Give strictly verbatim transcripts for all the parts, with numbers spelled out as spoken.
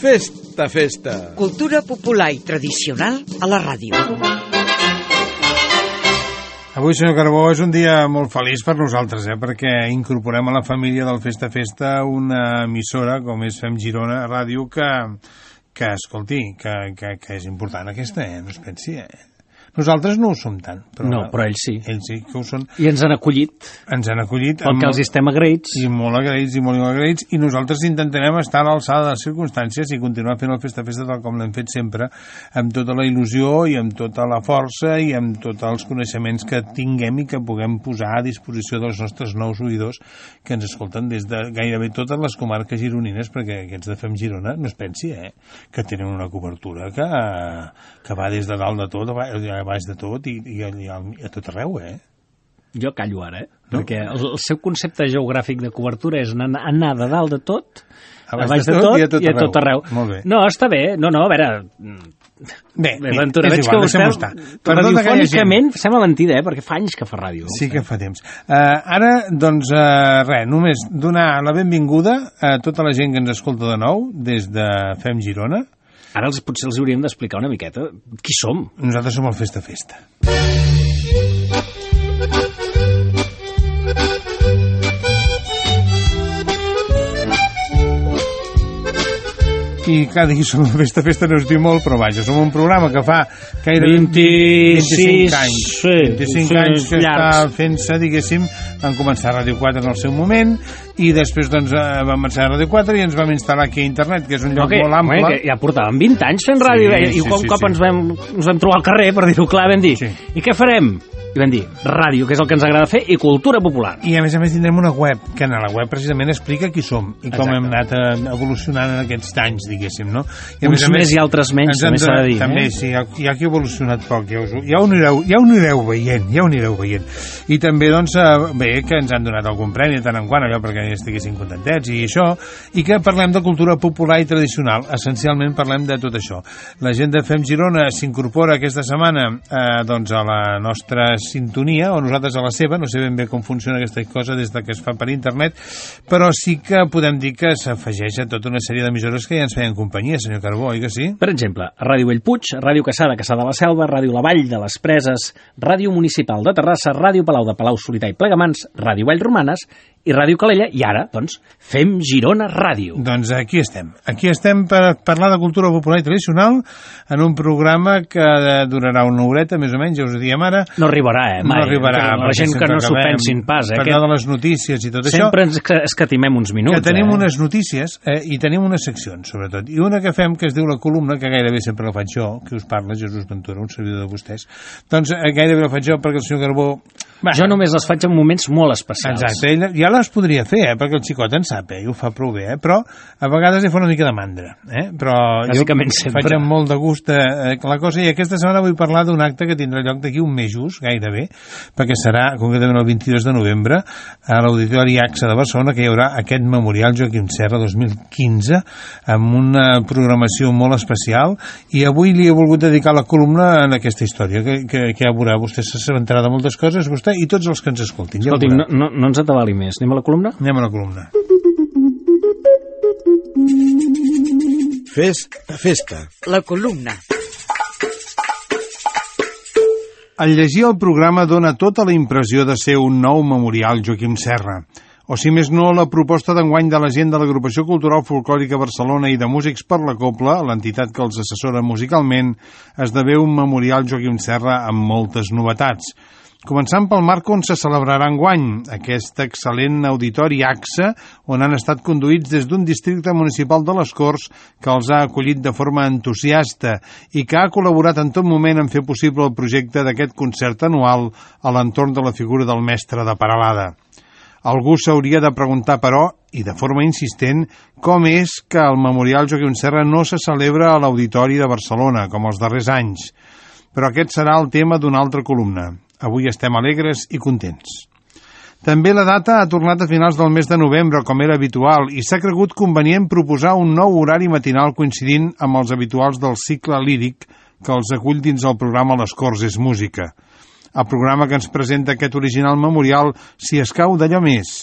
Festa, festa. Cultura popular i tradicional a la ràdio. Avui, senyor Carbó, és un dia molt feliç per nosaltres, eh? Perquè incorporem a la família del Festa Festa una emissora com és Fem Girona Ràdio que, que escolti, que, que, que és important aquesta, eh? No es pensi, eh? Nosaltres no ho som tant. Però, no, però ells sí. Ells sí que ho són. I ens han acollit. Ens han acollit. Pel que els estem agraïts. I molt agraïts, i molt agraïts. I nosaltres intentarem estar a l'alçada de les circumstàncies i continuar fent el Festa Festa tal com l'hem fet sempre, amb tota la il·lusió i amb tota la força i amb tots els coneixements que tinguem i que puguem posar a disposició dels nostres nous oïdors que ens escolten des de gairebé totes les comarques gironines, perquè aquests de Fem Girona, no es pensi, eh? Que tenen una cobertura que, que va des de dalt de tot, a baix de tot i, i, i a, a tot arreu, eh? Jo callo ara, eh? No? Perquè el, el seu concepte geogràfic de cobertura és anar, anar de dalt de tot, a baix, a baix de, tot, tot i, a tot, i a tot arreu. Molt bé. No, està bé. No, no, a veure... Bé, bé Ventura, veig igual, que vostè radiofònicament sembla mentida, eh? Perquè fa anys que fa ràdio. Sí que fa temps. Uh, ara, doncs, uh, res, només donar la benvinguda a tota la gent que ens escolta de nou des de Fem Girona. Ara els, potser els hauríem d'explicar una miqueta qui som. Nosaltres som el Festa Festa. I cada dia som el Festa Festa no es diu molt, però vaja, som un programa que fa gairebé vint-i-cinc anys. Sí, vint-i-cinc anys que llargs. Està fent-se, diguéssim, van començar a Ràdio quatre en el seu moment, i després doncs vam començar a Ràdio quatre i ens vam instal·lar aquí a internet, que és un lloc okay, molt ample. Okay, ja portàvem vint anys fent ràdio, sí, i sí, un sí, cop sí. Ens, vam, ens vam trobar al carrer, per dir-ho clar, vam dir, sí. I què farem? I vam dir, ràdio, que és el que ens agrada fer, i cultura popular. I a més a més tindrem una web, que en la web precisament explica qui som i com Exacte. Hem anat evolucionant en aquests anys, diguéssim, no? I Uns més i altres menys, també s'ha de dir. També, eh? sí, hi ha, hi ha qui ha evolucionat poc, ja, us, ja, ho anireu, ja ho anireu veient, ja ho anireu veient. I també, doncs, bé, que ens han donat algun premi de tant en quant, allò perquè estiguessin contentets i això, i que parlem de cultura popular i tradicional. Essencialment parlem de tot això. La gent de Fem Girona s'incorpora aquesta setmana eh, doncs a la nostra sintonia, o nosaltres a la seva, no sé ben bé com funciona aquesta cosa des de que es fa per internet, però sí que podem dir que s'afegeix a tota una sèrie d'emissores que ja ens feien companyia, senyor Carbó, oi que sí? Per exemple, Ràdio Bellpuig, Ràdio Caçada, Caçà de la Selva, Ràdio La Vall de les Preses, Ràdio Municipal de Terrassa, Ràdio Palau de Palau Solità i Plegamans, Ràdio Vallromanes i Ràdio Calella, i ara, doncs, Fem Girona Ràdio. Doncs aquí estem. Aquí estem per parlar de cultura popular i tradicional en un programa que durarà una horeta, més o menys, ja us ho diem ara. No arribarà, eh? Mai. No arribarà. La gent que no s'ho pensin pas, eh? Parlar de les notícies i tot sempre això. Sempre ens escatimem uns minuts, que tenim eh? unes notícies eh, i tenim unes seccions, sobretot. I una que fem, que es diu la columna, que gairebé sempre la faig jo, que us parla, Jesús Ventura, un servidor de vostès. Doncs eh, gairebé la faig jo perquè el senyor Carbó... Va. Jo només les faig en moments molt especials. Exacte, ell ja les podria fer, eh, perquè el xicot en sap, eh, i ho fa prou bé, eh, però a vegades li fa una mica de mandra, eh, però Bàsicament jo sempre. faig amb molt de gust eh, la cosa, i aquesta setmana vull parlar d'un acte que tindrà lloc d'aquí un mes just, gairebé, perquè serà concretament el vint-i-dos de novembre a l'Auditori A X A de Barcelona, que hi haurà aquest Memorial Joaquim Serra dos mil quinze, amb una programació molt especial, i avui li he volgut dedicar la columna en aquesta història, que, que, que ja veurà, vostè s'assabentarà de moltes coses, vostè i tots els que ens escoltin. Ja Escolti, no, no, no ens atabali més. Anem a la columna? Anem a la columna. Festa, festa. La columna. Al llegir el programa dona tota la impressió de ser un nou Memorial Joaquim Serra. O si més no, la proposta d'enguany de la gent de l'Agrupació Cultural Folclòrica Barcelona i de Músics per la Cobla, l'entitat que els assessora musicalment, esdevé un Memorial Joaquim Serra amb moltes novetats. Començant pel marc on se celebrarà enguany, aquest excel·lent auditori A X A, on han estat conduïts des d'un districte municipal de les Corts que els ha acollit de forma entusiasta i que ha col·laborat en tot moment en fer possible el projecte d'aquest concert anual a l'entorn de la figura del mestre de Peralada. Algú s'hauria de preguntar, però, i de forma insistent, com és que el Memorial Joaquim Serra no se celebra a l'Auditori de Barcelona, com els darrers anys. Però aquest serà el tema d'una altra columna. Avui estem alegres i contents. També la data ha tornat a finals del mes de novembre, com era habitual, i s'ha cregut convenient proposar un nou horari matinal coincidint amb els habituals del cicle líric que els acull dins el programa Les Corts és Música. El programa que ens presenta aquest original memorial s'hi escau d'allò més.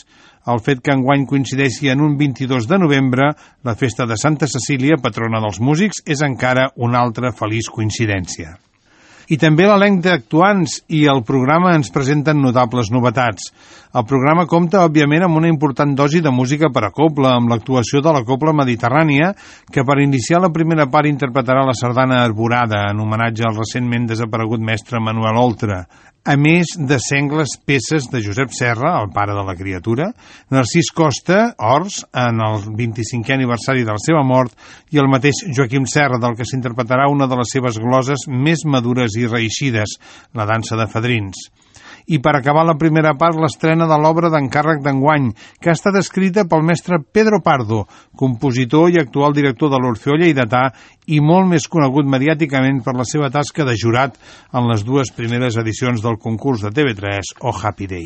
El fet que enguany coincideixi en un vint-i-dos de novembre, la festa de Santa Cecília, patrona dels músics, és encara una altra feliç coincidència. I també l'elenc d'actuants i el programa ens presenten notables novetats. El programa compta, òbviament, amb una important dosi de música per a cobla, amb l'actuació de la Cobla Mediterrània, que per iniciar la primera part interpretarà la sardana Arborada, en homenatge al recentment desaparegut mestre Manuel Oltra, a més de sengles peces de Josep Serra, el pare de la criatura, Narcís Costa, Ors, en el vint-i-cinquè aniversari de la seva mort, i el mateix Joaquim Serra, del que s'interpretarà una de les seves gloses més madures i reeixides, la dansa de fadrins. I per acabar la primera part, l'estrena de l'obra d'encàrrec d'enguany, que ha estat escrita pel mestre Pedro Pardo, compositor i actual director de l'Orfeó Lleidatà i molt més conegut mediàticament per la seva tasca de jurat en les dues primeres edicions del concurs de T V tres o Happy Day.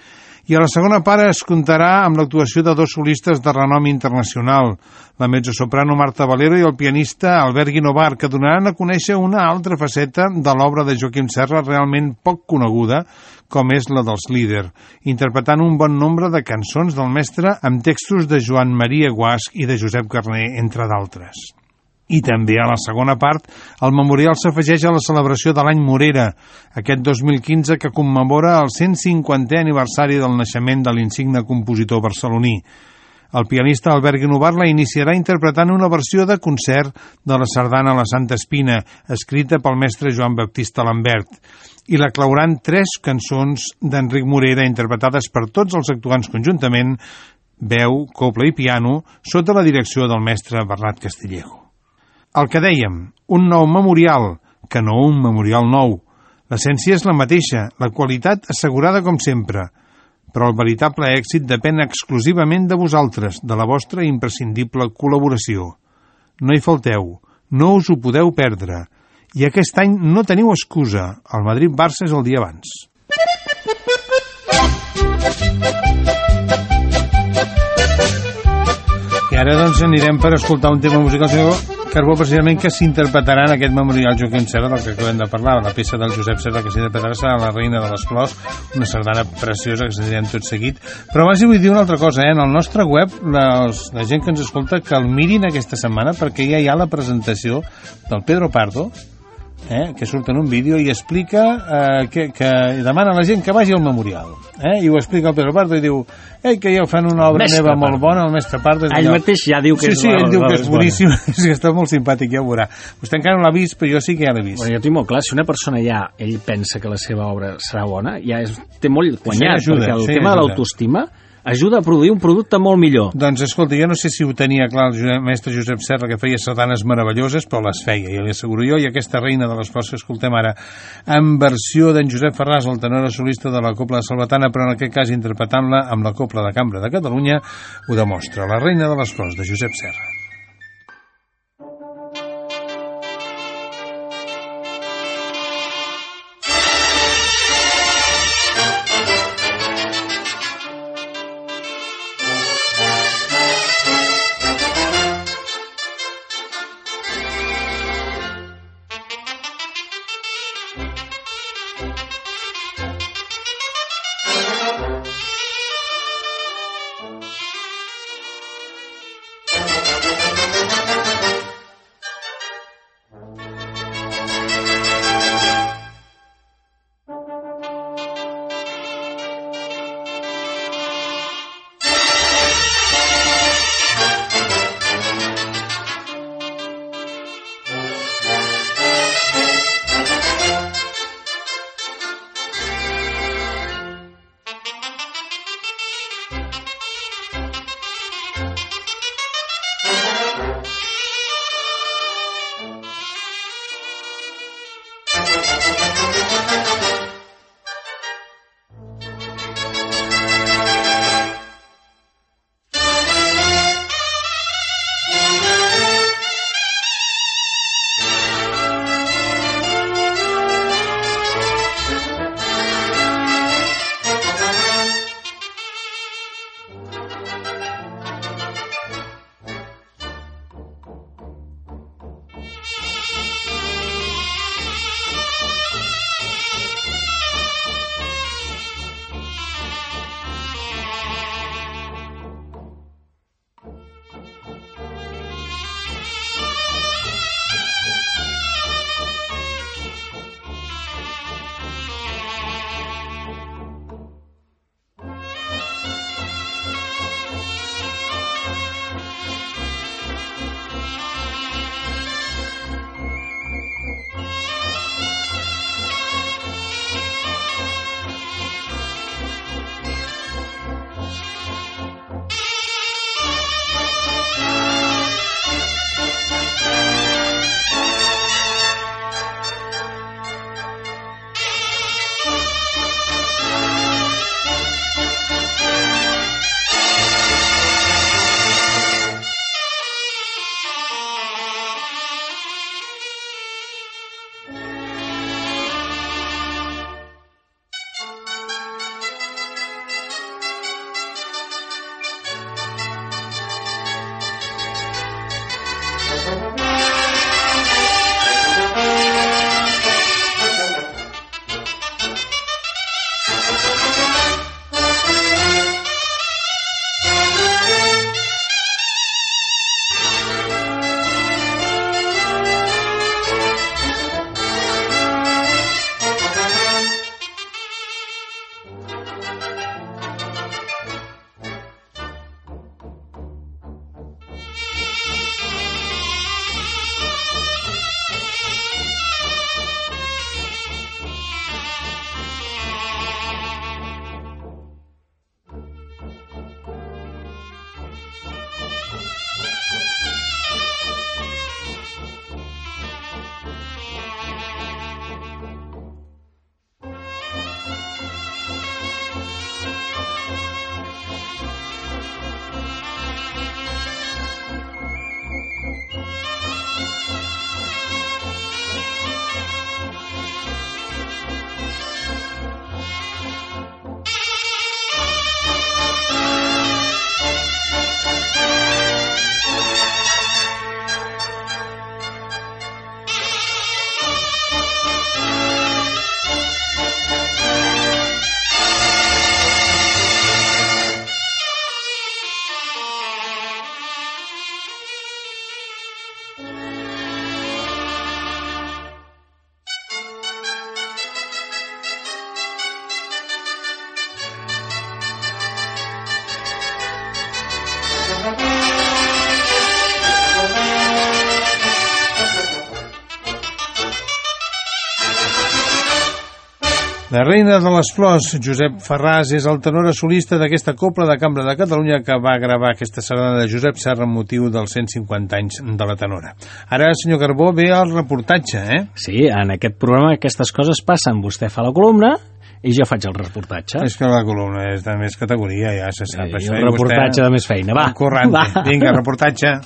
I a la segona part es comptarà amb l'actuació de dos solistes de renom internacional, la mezzosoprano Marta Valero i el pianista Albert Guinovar, que donaran a conèixer una altra faceta de l'obra de Joaquim Serra realment poc coneguda, com és la dels Líder, interpretant un bon nombre de cançons del mestre amb textos de Joan Maria Guasch i de Josep Carner, entre d'altres. I també a la segona part, el memorial s'afegeix a la celebració de l'any Morera, aquest dos mil quinze que commemora el cent cinquantè aniversari del naixement de l'insigne compositor barceloní. El pianista Albert Guinovar la iniciarà interpretant una versió de concert de la sardana La Santa Espina, escrita pel mestre Joan Baptista Lambert, i la clauran tres cançons d'Enric Morera interpretades per tots els actuants conjuntament, veu, cobla i piano, sota la direcció del mestre Bernat Castillejo. El que dèiem, un nou memorial, que no un memorial nou. L'essència és la mateixa, la qualitat assegurada com sempre, però el veritable èxit depèn exclusivament de vosaltres, de la vostra imprescindible col·laboració. No hi falteu, no us ho podeu perdre, i aquest any no teniu excusa, el Madrid-Barça és el dia abans. I ara doncs anirem per escoltar un tema musical, senyor Carbó, precisament que s'interpretarà en aquest memorial Joaquim Serra, del que acabem de parlar. La peça del Josep Serra que s'interpretarà serà La Reina de les Flors, una sardana preciosa que sentirem tot seguit. Però abans hi vull dir una altra cosa, eh? En el nostre web, la, la gent que ens escolta, que el mirin aquesta setmana, perquè ja hi ha la presentació del Pedro Pardo, eh, que surt en un vídeo i explica eh, que, que demana a la gent que vagi al memorial, eh, i ho explica el Pedro Pardo i diu ei, que ja fan una obra mestre meva Pardo. Molt bona, el mestre Pardo. Ell mateix ja diu que sí, és sí, la, ell diu la, que és boníssim, és que està molt simpàtic, ja ho veurà. Vostè encara no l'ha vist, però jo sí que ja l'he vist. Bueno, jo tinc molt clar, si una persona ja, ell pensa que la seva obra serà bona, ja és, té molt guanyat, ajuda, perquè el sí, tema ajuda. de l'autoestima ajuda a produir un producte molt millor. Doncs escolta, jo no sé si ho tenia clar el Josep, mestre Josep Serra, que feia sardanes meravelloses, però les feia, ja li asseguro jo, i aquesta Reina de les Flors que escoltem ara, en versió d'en Josep Ferràs, el tenor solista de la Cobla de Salvatana, però en aquest cas interpretant-la amb la Cobla de Cambra de Catalunya, ho demostra. La Reina de les Flors, de Josep Serra. Thank you. La reina de les flors, Josep Ferràs, és el tenor solista d'aquesta Cobla de Cambra de Catalunya que va gravar aquesta sardana de Josep Serra amb motiu dels cent cinquanta anys de la tenora. Ara, senyor Carbó, ve el reportatge, eh? Sí, en aquest programa aquestes coses passen. Vostè fa la columna i jo faig el reportatge. És que la columna és de més categoria, ja se sap sí, això. I el reportatge vostè... de més feina, va. Corrante. Va. Vinga, reportatge.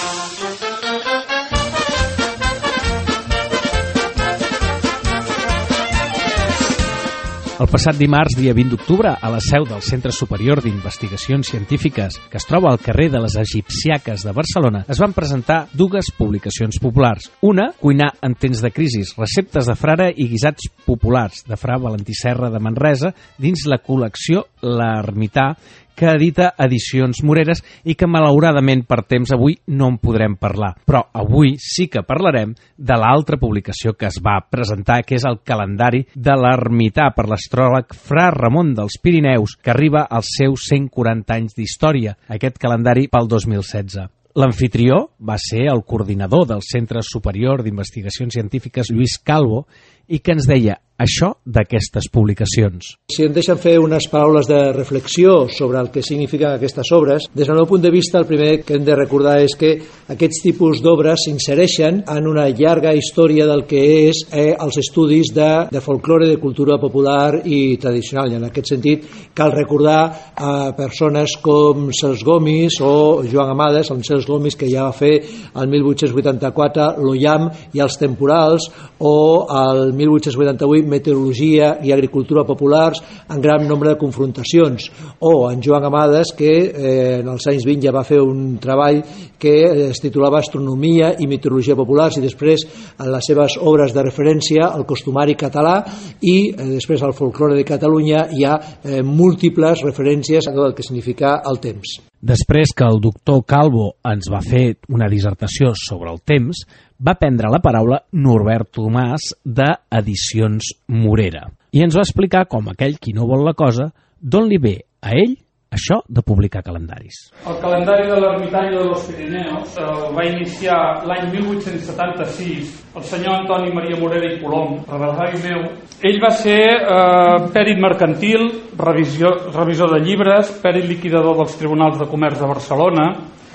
El passat dimarts, dia vint d'octubre, a la seu del Centre Superior d'Investigacions Científiques, que es troba al carrer de les Egipciaques de Barcelona, es van presentar dues publicacions populars. Una, Cuinar en temps de crisis, receptes de frare i guisats populars, de fra Valentí Serra de Manresa, dins la col·lecció L'Ermità, que edita Edicions Moreres i que malauradament per temps avui no en podrem parlar. Però avui sí que parlarem de l'altra publicació que es va presentar, que és el calendari de l'Ermità per l'astròleg Fra Ramon dels Pirineus, que arriba als seus cent quaranta anys d'història, aquest calendari pel dos mil setze. L'anfitrió va ser el coordinador del Centre Superior d'Investigacions Científiques, Lluís Calvo, i que ens deia això d'aquestes publicacions. Si em deixen fer unes paraules de reflexió sobre el que signifiquen aquestes obres, des del meu punt de vista el primer que hem de recordar és que aquests tipus d'obres s'insereixen en una llarga història del que és eh, els estudis de, de folklore, de cultura popular i tradicional. I en aquest sentit cal recordar a persones com Cels Gomis o Joan Amades, el Cels Gomis que ja va fer el mil vuit-cents vuitanta-quatre l'Oiam i els temporals, o el mil vuit-cents vuitanta-vuit meteorologia i agricultura populars en gran nombre de confrontacions, o en Joan Amades que eh, en els anys vint ja va fer un treball que es titulava Astronomia i meteorologia populars, i després en les seves obres de referència el costumari català i eh, després al folklore de Catalunya hi ha eh, múltiples referències a tot el que significa el temps. Després que el doctor Calvo ens va fer una dissertació sobre el temps, va prendre la paraula Norbert Tomàs d'Edicions Morera i ens va explicar com aquell qui no vol la cosa, d'on li ve a ell això de publicar calendaris. El calendari de l'Ermitall de los Pirineus el va iniciar l'any mil vuit-cents setanta-sis el senyor Antoni Maria Morera i Colom, reversari meu. Ell va ser eh, pèrit mercantil, revisió, revisor de llibres, pèrit liquidador dels tribunals de comerç de Barcelona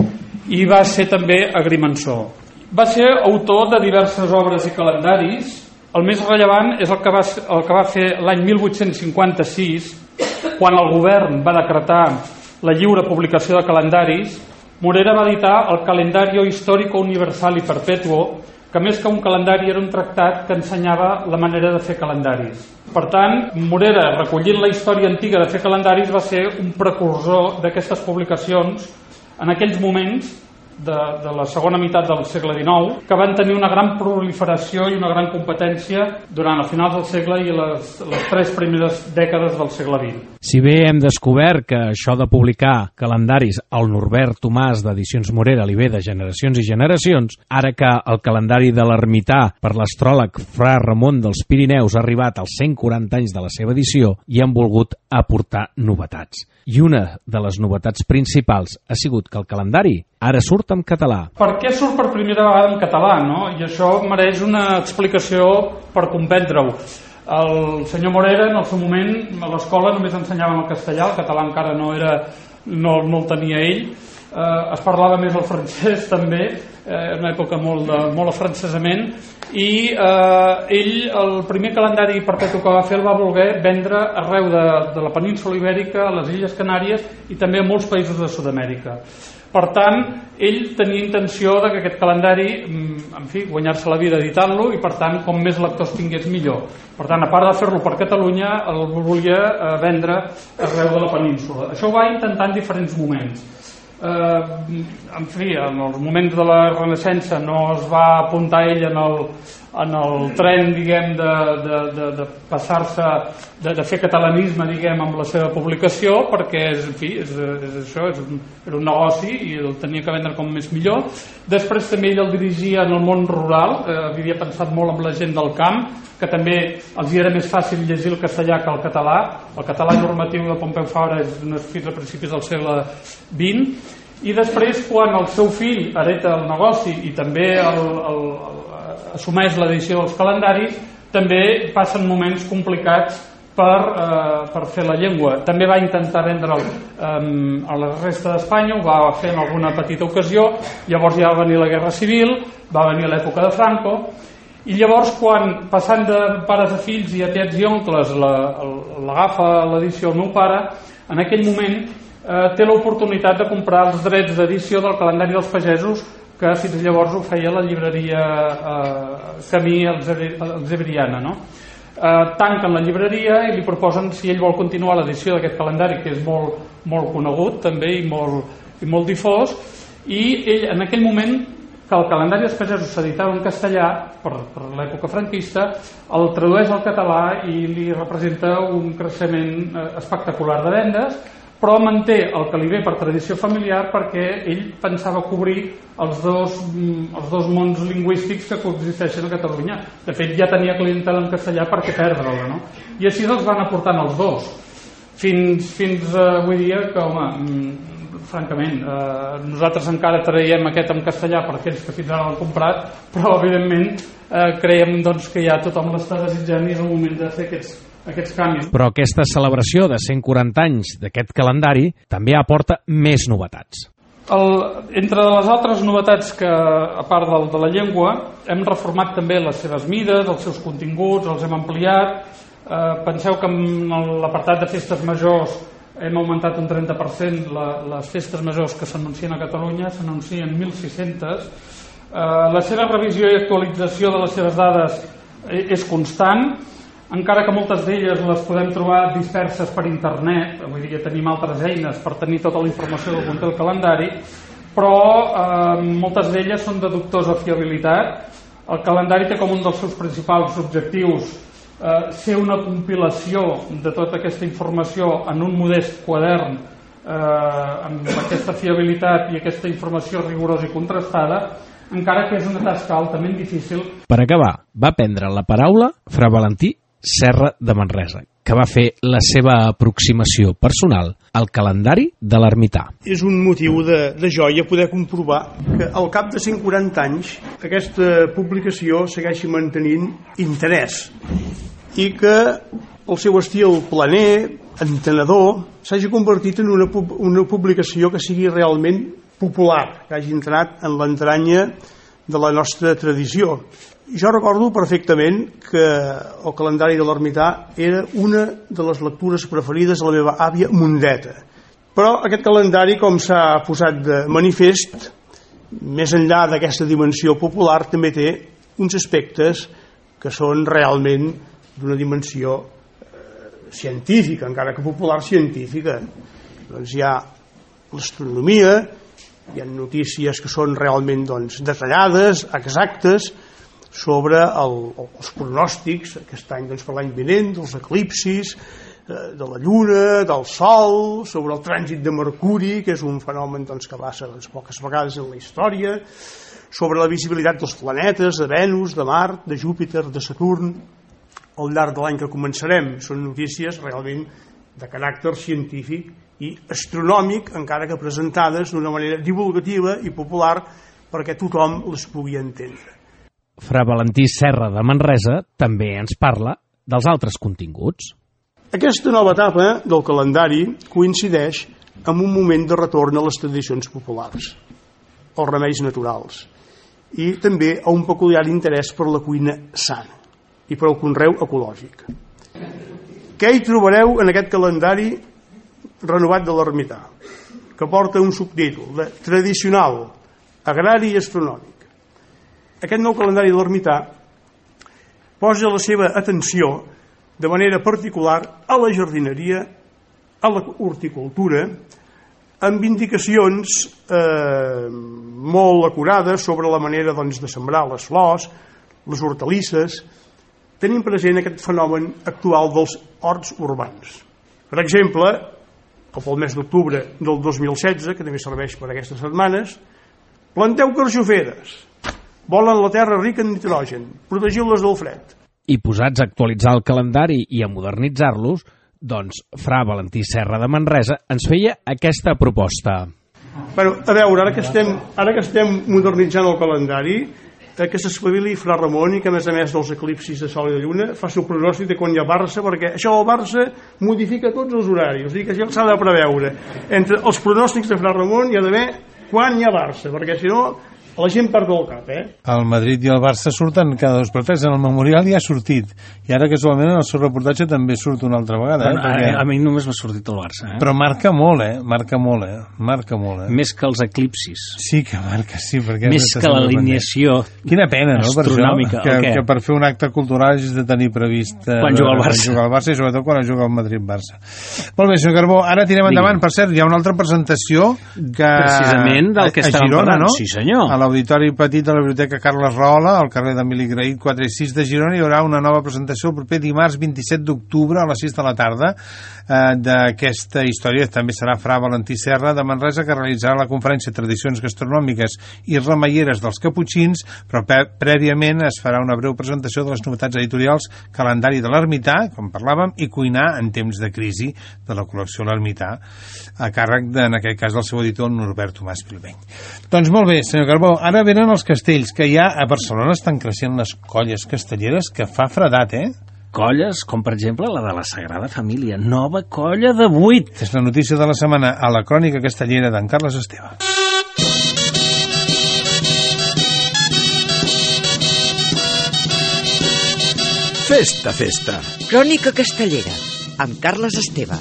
i va ser també agrimensor. Va ser autor de diverses obres i calendaris. El més rellevant és el que va, el que va fer l'any mil vuit-cents cinquanta-sis, quan el govern va decretar la lliure publicació de calendaris. Morera va editar el Calendario Histórico Universal y Perpetuo, que més que un calendari era un tractat que ensenyava la manera de fer calendaris. Per tant, Morera, recollint la història antiga de fer calendaris, va ser un precursor d'aquestes publicacions en aquells moments de, de la segona meitat del segle dinou, que van tenir una gran proliferació i una gran competència durant els finals del segle i les, les tres primeres dècades del segle vint. Si bé hem descobert que això de publicar calendaris al Norbert Tomàs d'Edicions Morera li ve de generacions i generacions, ara que el calendari de l'Ermità per l'astròleg Fra Ramon dels Pirineus ha arribat als cent quaranta anys de la seva edició, hi han volgut aportar novetats. I una de les novetats principals ha sigut que el calendari ara surt en català. Per què surt per primera vegada en català, no? I això mereix una explicació per comprendre-ho. El senyor Morera, en el seu moment, a l'escola només ensenyaven el castellà, el català encara no, era, no, no el tenia ell. Eh, es parlava més el francès també, eh, en una època molt, de, molt afrancesament, i eh, ell el primer calendari perpetu que va fer el va voler vendre arreu de, de la península Ibèrica, a les Illes Canàries i també a molts països de Sud-amèrica. Per tant, ell tenia intenció de que aquest calendari, en fi, guanyar-se la vida editant-lo i per tant, com més lectors tingués millor. Per tant, a part de fer-lo per Catalunya, el volia eh, vendre arreu de la península. Això ho va intentar en diferents moments. Eh, en fi, en els moments de la Renaixença no es va apuntar ell en el, en el tren, diguem, de, de, de, de passar-se, de, de fer catalanisme, diguem, amb la seva publicació, perquè, és, en fi, és, és això, és un, era un negoci i el tenia que vendre com més millor. Després també ell el dirigia en el món rural, eh, havia pensat molt amb la gent del camp, que també els hi era més fàcil llegir el castellà que el català. El català normatiu de Pompeu Fabra és escrit a principis del segle vint. I després, quan el seu fill hereta el negoci i també el, el, el, assumeix l'edició dels calendaris, també passen moments complicats per, eh, per fer la llengua. També va intentar vendre'l eh, a la resta d'Espanya, ho va fer en alguna petita ocasió, llavors ja va venir la Guerra Civil, va venir l'època de Franco, i llavors quan, passant de pares a fills i a tiets i oncles, l'agafa l'edició el meu pare, en aquell moment eh, té l'oportunitat de comprar els drets d'edició del calendari dels pagesos, que fins llavors ho feia la llibreria eh, Camí Alzebriana, no? Eh, tanquen la llibreria i li proposen si ell vol continuar l'edició d'aquest calendari, que és molt, molt conegut també i molt, i molt difós, i ell en aquell moment que el calendari dels pagesos s'editava en castellà per, per l'època franquista, el tradueix al català i li representa un creixement eh, espectacular de vendes, però manté el que li ve per tradició familiar perquè ell pensava cobrir els dos, els dos mons lingüístics que coexisteixen a Catalunya. De fet, ja tenia clientela en castellà, per què perdre-la, no? I així els van aportant els dos. Fins, fins avui dia que, home, francament, eh, nosaltres encara traiem aquest en castellà per aquells que fins ara l'han comprat, però evidentment eh, creiem doncs, que ja tothom l'està desitjant i és el moment de fer aquests aquests canvis. Però aquesta celebració de cent quaranta anys d'aquest calendari també aporta més novetats. El, entre les altres novetats que, a part del, de la llengua, hem reformat també les seves mides, els seus continguts, els hem ampliat. Eh, penseu que en l'apartat de festes majors hem augmentat un trenta per cent la, les festes majors que s'anuncien a Catalunya, s'anuncien mil sis-centes. Eh, la seva revisió i actualització de les seves dades és constant, encara que moltes d'elles les podem trobar disperses per internet, avui dia tenim altres eines per tenir tota la informació del conté del calendari, però eh, moltes d'elles són de dubtosa fiabilitat. El calendari té com un dels seus principals objectius eh, ser una compilació de tota aquesta informació en un modest quadern eh, amb aquesta fiabilitat i aquesta informació rigorosa i contrastada, encara que és una tasca altament difícil. Per acabar, va prendre la paraula Fra Valentí Serra de Manresa, que va fer la seva aproximació personal al calendari de l'ermità. És un motiu de, de joia poder comprovar que al cap de cent quaranta anys aquesta publicació segueixi mantenint interès i que el seu estil planer, entenedor, s'hagi convertit en una, una publicació que sigui realment popular, que hagi entrat en l'entranya de la nostra tradició. Jo recordo perfectament que el calendari de l'ermità era una de les lectures preferides de la meva àvia Mundeta. Però aquest calendari, com s'ha posat de manifest, més enllà d'aquesta dimensió popular, també té uns aspectes que són realment d'una dimensió eh, científica, encara que popular científica. Doncs hi ha l'astronomia, hi ha notícies que són realment doncs, detallades, exactes, sobre el, els pronòstics aquest any doncs, per l'any vinent, dels eclipsis, eh, de la Lluna, del Sol, sobre el trànsit de Mercuri, que és un fenomen doncs, que passa doncs, poques vegades en la història, sobre la visibilitat dels planetes, de Venus, de Mart, de Júpiter, de Saturn, al llarg de l'any que començarem. Són notícies realment de caràcter científic i astronòmic, encara que presentades d'una manera divulgativa i popular perquè tothom les pugui entendre. Fra Valentí Serra de Manresa també ens parla dels altres continguts. Aquesta nova etapa del calendari coincideix amb un moment de retorn a les tradicions populars, als remeis naturals, i també a un peculiar interès per la cuina sana i per al conreu ecològic. Què hi trobareu en aquest calendari renovat de l'ermità, que porta un subtítol de tradicional, agrari i astronòmic? Aquest nou calendari de l'ermità posa la seva atenció de manera particular a la jardineria, a la horticultura, amb indicacions eh, molt acurades sobre la manera doncs, de sembrar les flors, les hortalisses, tenint present aquest fenomen actual dels horts urbans. Per exemple, pel mes d'octubre del dos mil setze, que també serveix per aquestes setmanes, planteu carxoferes, volen la terra rica en nitrogen, protegiu-les del fred. I posats a actualitzar el calendari i a modernitzar-los, doncs Fra Valentí Serra de Manresa ens feia aquesta proposta. Bueno, a veure, ara que estem, ara que estem modernitzant el calendari, que s'espavili Fra Ramon i que, a més a més dels eclipsis de Sol i de Lluna, faci el pronòstic de quan hi ha Barça, perquè això del Barça modifica tots els horaris, o sigui que això s'ha de preveure. Entre els pronòstics de Fra Ramon hi ha d'haver quan hi ha Barça, perquè si no la gent perd el cap, eh? El Madrid i el Barça surten cada dos per tres. En el Memorial ja ha sortit. I ara, casualment, en el seu reportatge també surt una altra vegada. Eh? Bueno, Perquè... a, a mi només m'ha sortit el Barça. Eh? Però marca molt, eh? Marca molt, eh? Marca molt, eh? Més que els eclipsis. Sí que marca, sí. Perquè Més que l'alineació Quina pena, no? astronòmica. Per això, que, que per fer un acte cultural hagis de tenir previst... Eh, quan juga el Barça. Quan juga el Barça i sobretot quan juga el Madrid-Barça. Molt bé, senyor Carbó, ara tirem endavant. Per cert, hi ha una altra presentació que... Precisament del que a, a estàvem Girona, parlant. no? Sí, senyor. A l'Auditori Petit de la Biblioteca Carles Rahola, al carrer d'Emili Graït quatre i sis de Girona, hi haurà una nova presentació el proper dimarts vint-i-set d'octubre a les sis de la tarda eh, d'aquesta història. També serà Fra Valentí Serra de Manresa, que realitzarà la conferència Tradicions Gastronòmiques i Remeieres dels Caputxins, però prèviament es farà una breu presentació de les novetats editorials, calendari de l'Ermità, com parlàvem, i cuinar en temps de crisi de la col·lecció L'Ermità, a càrrec, de, en aquest cas, del seu editor Norbert Tomàs Pilbeny. Doncs molt bé, senyor Carbó, ara venen els castells, que ja a Barcelona estan creixent les colles castelleres, que fa fredat, eh? Colles, com per exemple la de la Sagrada Família, nova colla de vuit. És la notícia de la setmana a la crònica castellera d'en Carles Esteve. Festa, festa. Crònica castellera, amb Carles Esteve.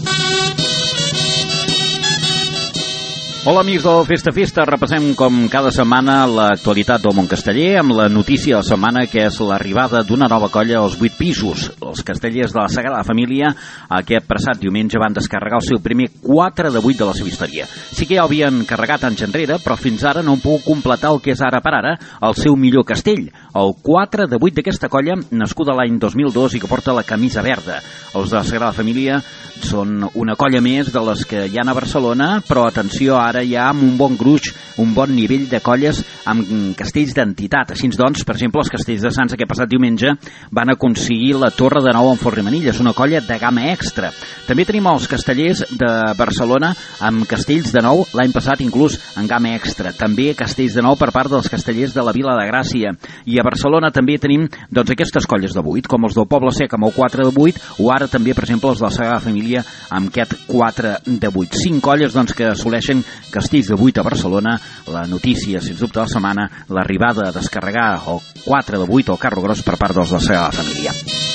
Hola amics del Festa Festa, repassem com cada setmana l'actualitat del món casteller amb la notícia de la setmana, que és l'arribada d'una nova colla als vuit pisos. Els castellers de la Sagrada Família aquest passat diumenge van descarregar el seu primer quatre de vuit de la seva història. Sí que ja ho havien carregat anys enrere, però fins ara no han pogut completar el que és ara per ara el seu millor castell, el quatre de vuit d'aquesta colla, nascuda l'any dos mil dos i que porta la camisa verda. Els de la Sagrada Família són una colla més de les que hi ha a Barcelona, però atenció, ara hi ha amb un bon gruix, un bon nivell de colles amb castells d'entitat. Així doncs, per exemple, els castells de Sants aquest passat diumenge van aconseguir la Torre de Nou en Forrimanilles, una colla de gamma extra. També tenim els castellers de Barcelona amb castells de nou l'any passat inclús en gamma extra. També castells de nou per part dels castellers de la Vila de Gràcia. I a Barcelona també tenim doncs, aquestes colles de vuit, com els del Poble Sec amb el quatre de vuit, o ara també, per exemple, els de la Sagrada Família amb aquest quatre de vuit. Cinc colles doncs, que assoleixen castells de vuit a Barcelona. La notícia, sens dubte, de la setmana, l'arribada a descarregar el quatre de vuit al carro gros per part dels de la Sagrada Família.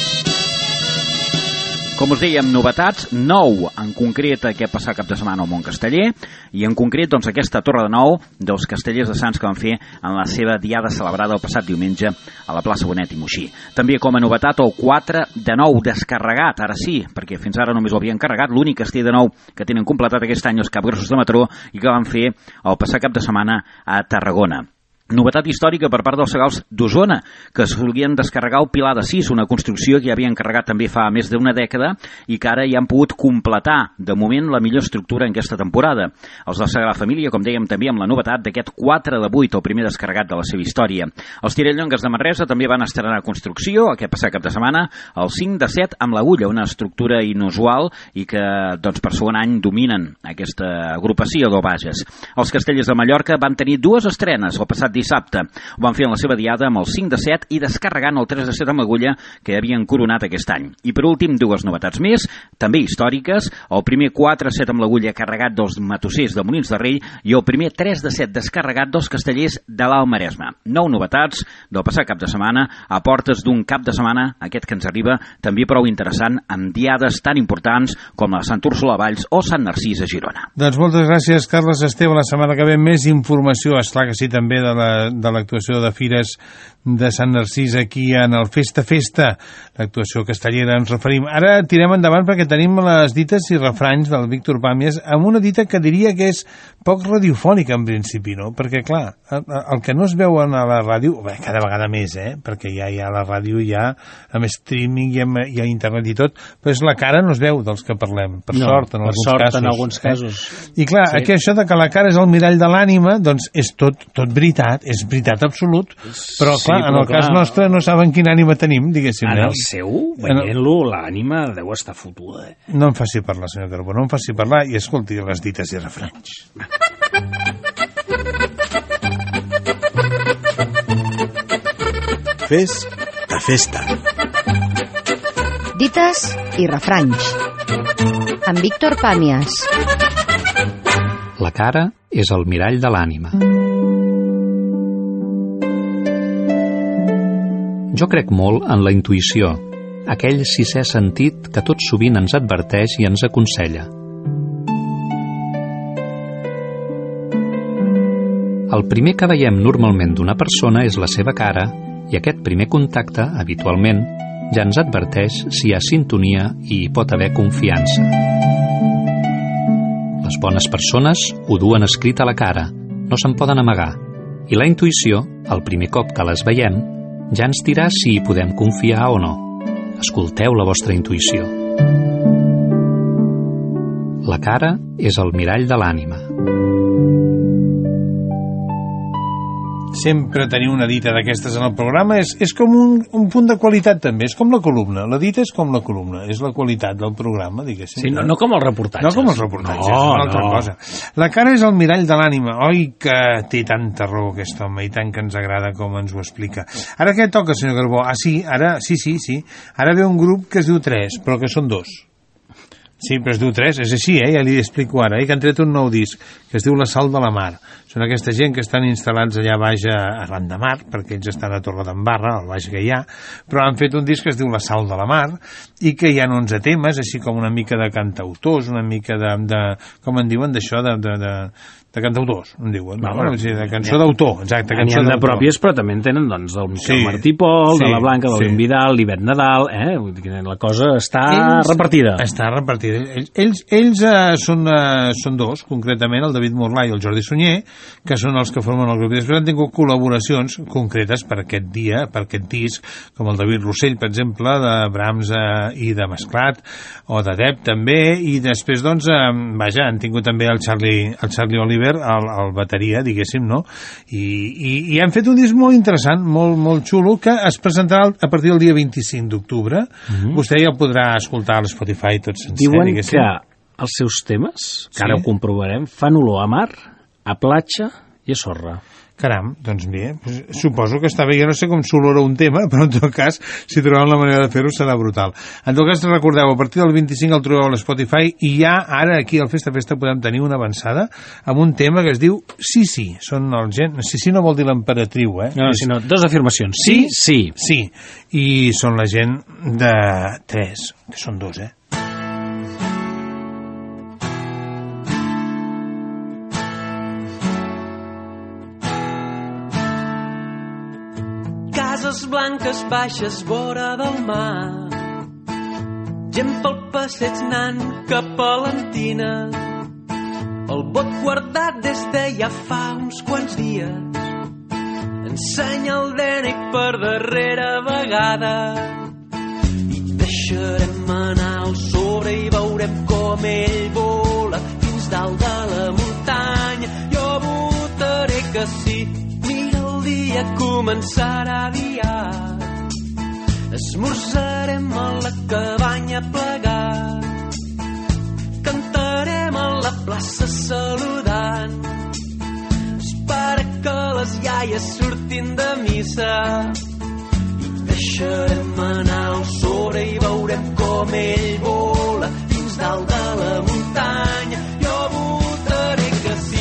Com us dèiem, novetats, nou en concret aquest passat cap de setmana al món casteller, i en concret doncs, aquesta Torre de Nou dels castellers de Sants que van fer en la seva diada celebrada el passat diumenge a la plaça Bonet i Moixí. També com a novetat el quatre de nou descarregat, ara sí, perquè fins ara només ho havien carregat, l'únic castell de nou que tenen completat aquest any és Capgrossos de Matró i que van fer el passat cap de setmana a Tarragona. Novetat històrica per part dels Segals d'Osona, que solien descarregar el Pilar de Sis, una construcció que ja havien carregat també fa més d'una dècada i que ara ja han pogut completar, de moment, la millor estructura en aquesta temporada. Els de la Sagrada Família, com dèiem, també amb la novetat d'aquest quatre de vuit, el primer descarregat de la seva història. Els Tirallongues de Manresa també van estrenar construcció aquest passat cap de setmana, el cinc de set amb l'Agulla, una estructura inusual i que doncs, per segon any dominen aquesta agrupació d'Obages. Els Castellers de Mallorca van tenir dues estrenes el passat dissabte. Ho van fer en la seva diada amb el cinc de set i descarregant el tres de set amb Agulla que havien coronat aquest any. I per últim, dues novetats més, també històriques, el primer quatre de set amb l'Agulla carregat dels matossers de Molins de Rei i el primer tres de set descarregat dels castellers de l'Alt Maresme. Nou novetats del passat cap de setmana a portes d'un cap de setmana, aquest que ens arriba també prou interessant, amb diades tan importants com la Sant Úrsula a Valls o Sant Narcís a Girona. Doncs moltes gràcies, Carles Esteve. La setmana que ve més informació, esclar que sí, també de la de l'actuació de Fires de Sant Narcís aquí en el Festa Festa, l'actuació castellera ens referim. Ara tirem endavant perquè tenim les dites i refranys del Víctor Pàmies amb una dita que diria que és poc radiofònica en principi, no? Perquè clar, el que no es veuen a la ràdio, bé, cada vegada més, eh? Perquè ja hi ha la ràdio, ja amb streaming i amb, hi ha internet i tot, però és la cara no es veu dels que parlem, per no, sort en per alguns sort, casos. en alguns casos. I clar, sí. aquí això de que la cara és el mirall de l'ànima, doncs és tot, tot veritat, és veritat absolut, però clar, sí, però en el clar, cas nostre no saben quina ànima tenim, diguéssim. En eh? el seu, veient-lo, l'ànima deu estar fotuda. Eh? No em faci parlar, senyor Carbó, no em faci parlar i escolti les dites i refranys. Festa, festa. Dites i refranys. Amb Víctor Pàmies. La cara és el mirall de l'ànima. Jo crec molt en la intuïció, aquell sisè sentit que tot sovint ens adverteix i ens aconsella. El primer que veiem normalment d'una persona és la seva cara i aquest primer contacte, habitualment, ja ens adverteix si hi ha sintonia i hi pot haver confiança. Les bones persones ho duen escrit a la cara, no se'n poden amagar, i la intuïció, el primer cop que les veiem, ja ens dirà si hi podem confiar o no. Escolteu la vostra intuïció. La cara és el mirall de l'ànima. Sempre tenir una dita d'aquestes en el programa és, és com un, un punt de qualitat també, és com la columna, la dita és com la columna, és la qualitat del programa, diguéssim. Sí, no, no com els reportatges. No com els reportatges, no, és una altra no. cosa. La cara és el mirall de l'ànima, oi que té tanta raó aquest home i tant que ens agrada com ens ho explica. Ara què toca, senyor Carbó? Ah, sí, ara, sí, sí, sí, ara ve un grup que es diu tres, però que són dos. Sí, però es diu tres, és així, eh? Ja li explico ara, eh? Que han tret un nou disc que es diu La Sal de la Mar. Són aquesta gent que estan instal·lats allà baix a Arran de Mar, perquè ells estan a Torredembarra, al baix Gaià, però han fet un disc que es diu La Sal de la Mar i que hi ha onze temes, així com una mica de cantautors, una mica de, de com en diuen d'això, de... de, de de cantautors, en diuen, no, bueno, de cançó d'autor, exacte, cançó d'autor. N'hi ha de pròpies, però també en tenen, doncs, del Miquel sí, Martí Pol, sí, de la Blanca, del sí. Vidal, l'Ivet Nadal, eh? Vull dir que la cosa està ells, repartida. Està repartida. Ells, ells, ells uh, són, uh, són dos, concretament, el David Morlà i el Jordi Sunyer, que són els que formen el grup. Després han tingut col·laboracions concretes per aquest dia, per aquest disc, com el David Rossell, per exemple, de Brahms uh, i de Mesclat, o de Depp també, i després, doncs, uh, vaja, han tingut també el Charlie, el Charlie Oliver, el, el bateria, diguéssim, no? I, i, i han fet un disc molt interessant, molt, molt xulo, que es presentarà a partir del dia vint-i-cinc d'octubre. Mm-hmm. Vostè ja el podrà escoltar a l'Spotify tot sencer, diuen diguéssim. Que els seus temes, que sí. Ara ho comprovarem, fan olor a mar, a platja i a sorra. Caram, doncs bé, suposo que està bé, jo no sé com s'olora un tema, però en tot cas, si trobem la manera de fer-ho serà brutal. En tot cas, recordeu, a partir del vint-i-cinc el trobeu a l'Spotify i ja ara aquí al Festa Festa podem tenir una avançada amb un tema que es diu Sí, sí. Són el gent... Sí, sí no vol dir l'emperatriu, eh? No, sinó dues afirmacions. Sí, sí. Sí. I són la gent de tres, que són dos, eh? Cases blanques baixes vora del mar, gent pel passeig anant cap a l'Antina, el bot guardat des de ja fa uns quants dies, ensenya el D N I per darrera vegada i deixarem anar al sobre i veurem com ell vola fins dalt de la muntanya. Jo votaré que sí, el dia començarà aviat, esmorzarem a la cabanya plegats, cantarem a la plaça saludant, espera que les iaies surtin de missa i deixarem anar al sobre i veurem com ell vola fins dalt de la muntanya. Jo votaré que sí,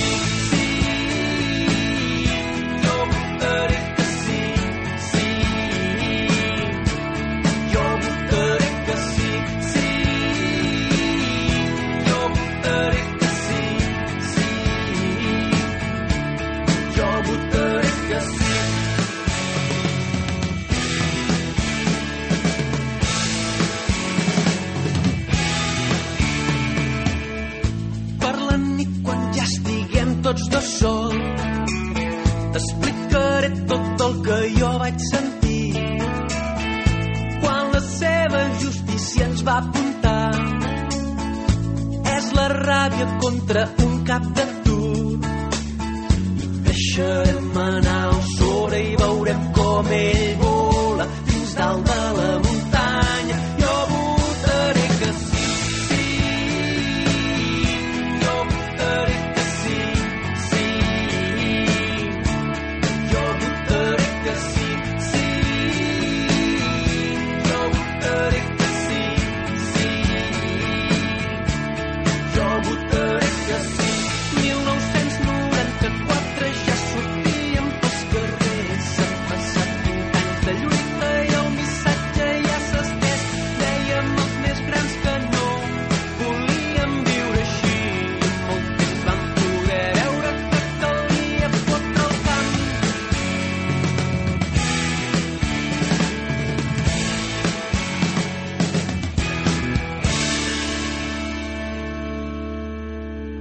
tots dos sols, t'explicaré tot el que jo vaig sentir quan la seva justícia ens va apuntar. És la ràbia contra un cap de tur. Deixarem anar al sobre i veurem com ell vola fins dalt de la muntanya. Jo votaré que sí, sí, jo votaré que sí. Jo votaré que sí, sí,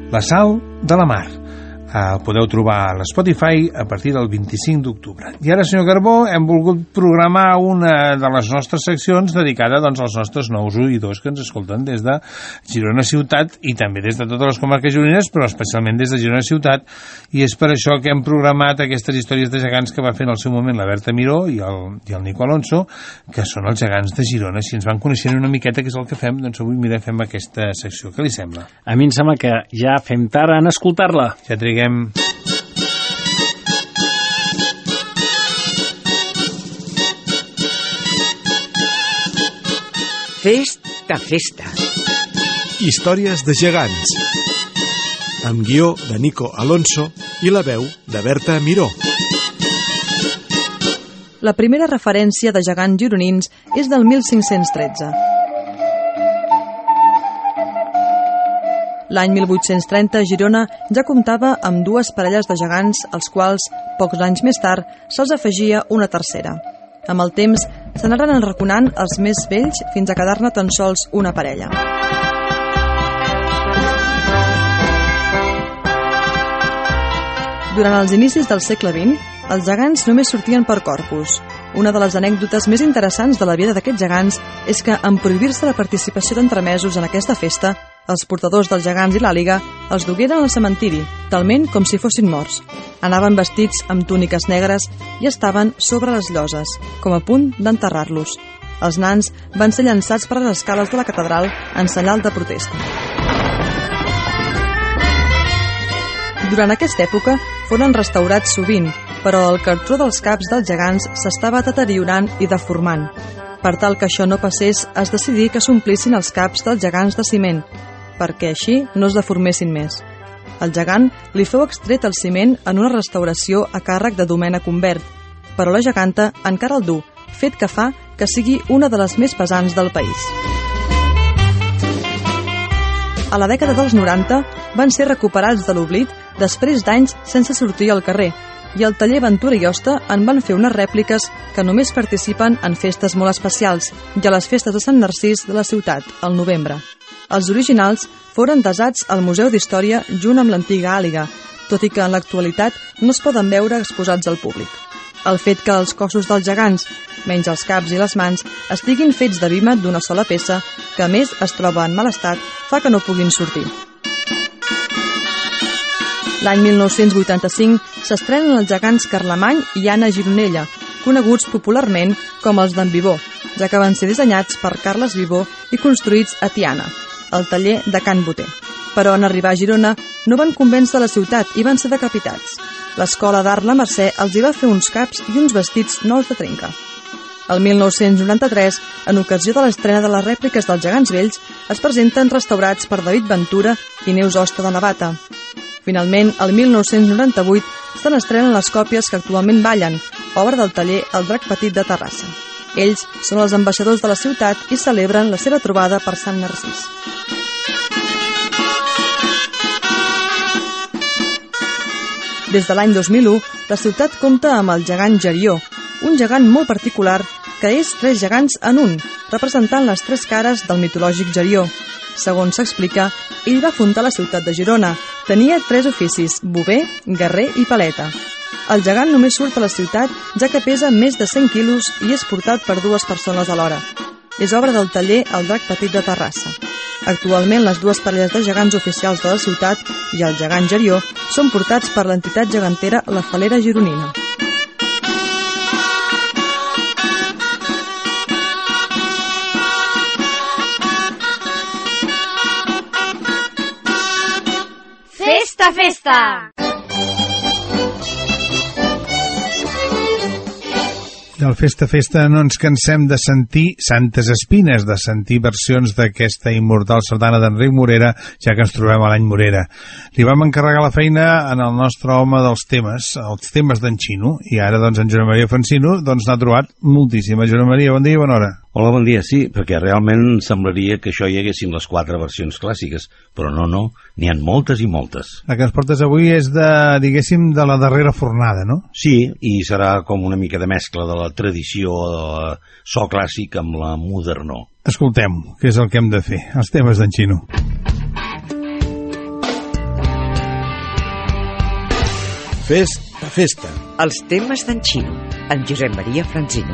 La Sal de la Mar. El podeu trobar a l'Spotify a partir del vint-i-cinc d'octubre. I ara, senyor Carbó, hem volgut programar una de les nostres seccions dedicada doncs, als nostres nous oïdors que ens escolten des de Girona Ciutat i també des de totes les comarques gironines, però especialment des de Girona Ciutat, i és per això que hem programat aquestes històries de gegants que va fer en el seu moment la Berta Miró i el, i el Nico Alonso, que són els gegants de Girona. Si ens van coneixent una miqueta què és el que fem, doncs avui mira, fem aquesta secció. Què li sembla? A mi em sembla que ja fem tard en escoltar-la. Ja triguem. Festa, festa. Històries de gegants. Amb guió de Nico Alonso i la veu de Berta Miró. La primera referència de gegants gironins és del mil cinc-cents tretze. L'any mil vuit-cents trenta, Girona ja comptava amb dues parelles de gegants, als quals, pocs anys més tard, se'ls afegia una tercera. Amb el temps, s'anaren arraconant els més vells fins a quedar-ne tan sols una parella. Durant els inicis del segle vint, els gegants només sortien per Corpus. Una de les anècdotes més interessants de la vida d'aquests gegants és que, en prohibir-se la participació d'entremesos en aquesta festa, els portadors dels gegants i l'àliga els dugueren al cementiri, talment com si fossin morts. Anaven vestits amb túniques negres i estaven sobre les lloses, com a punt d'enterrar-los. Els nans van ser llançats per les escales de la catedral en senyal de protesta. Durant aquesta època foren restaurats sovint, però el cartró dels caps dels gegants s'estava deteriorant i deformant. Per tal que això no passés, es decidí que s'omplissin els caps dels gegants de ciment, perquè així no es deformessin més. Al gegant li feu extret el ciment en una restauració a càrrec de Domènec Humbert, però la geganta encara el du, fet que fa que sigui una de les més pesants del país. A la dècada dels noranta van ser recuperats de l'oblit després d'anys sense sortir al carrer, i el taller Ventura i Hoste en van fer unes rèpliques que només participen en festes molt especials i a les festes de Sant Narcís de la ciutat, al novembre. Els originals foren desats al Museu d'Història junt amb l'antiga àliga, tot i que en l'actualitat no es poden veure exposats al públic. El fet que els cossos dels gegants, menys els caps i les mans, estiguin fets de vímet d'una sola peça, que a més es troba en mal estat, fa que no puguin sortir. L'any mil nou-cents vuitanta-cinc s'estrenen els gegants Carlemany i Anna Gironella, coneguts popularment com els d'en Vivó, ja que van ser dissenyats per Carles Vivó i construïts a Tiana, al taller de Can Boter. Però en arribar a Girona no van convèncer la ciutat i van ser decapitats. L'Escola d'Art La Mercè els hi va fer uns caps i uns vestits nous de trenca. El mil nou-cents noranta-tres, en ocasió de l'estrena de les rèpliques dels gegants vells, es presenten restaurats per David Ventura i Neus Hoste de Navata. Finalment, el mil nou-cents noranta-vuit, se n'estrenen les còpies que actualment ballen, obra del taller El Drac Petit de Terrassa. Ells són els ambaixadors de la ciutat i celebren la seva trobada per Sant Narcís. Des de l'any dos mil u, la ciutat compta amb el gegant Gerió, un gegant molt particular que és tres gegants en un, representant les tres cares del mitològic Gerió. Segons s'explica, ell va fundar la ciutat de Girona. Tenia tres oficis, bover, guerrer i paleta. El gegant només surt a la ciutat ja que pesa més de cent quilos i és portat per dues persones alhora. És obra del taller El Drac Petit de Terrassa. Actualment, les dues parelles de gegants oficials de la ciutat i el gegant Gerió són portats per l'entitat gegantera La Falera Gironina. Festa, festa! Del Festa Festa no ens cansem de sentir santes espines, de sentir versions d'aquesta immortal sardana d'Enric Morera, ja que ens trobem a l'any Morera. Li vam encarregar la feina en el nostre home dels temes, els temes d'en Xino, i ara doncs en Joan Maria Fancino doncs n'ha trobat moltíssima. Joan Maria, bon dia i bona hora. Hola, bon dia, sí, perquè realment semblaria que això hi haguessin les quatre versions clàssiques, però no, no, n'hi ha moltes i moltes. La que ens portes avui és de, diguéssim, de la darrera fornada, no? Sí, i serà com una mica de mescla de la tradició de la so clàssic amb la modernó. Escoltem, què és el que hem de fer, els temes d'en Xino. Festa, festa. Els temes d'en Xino, en Josep Maria Franzino.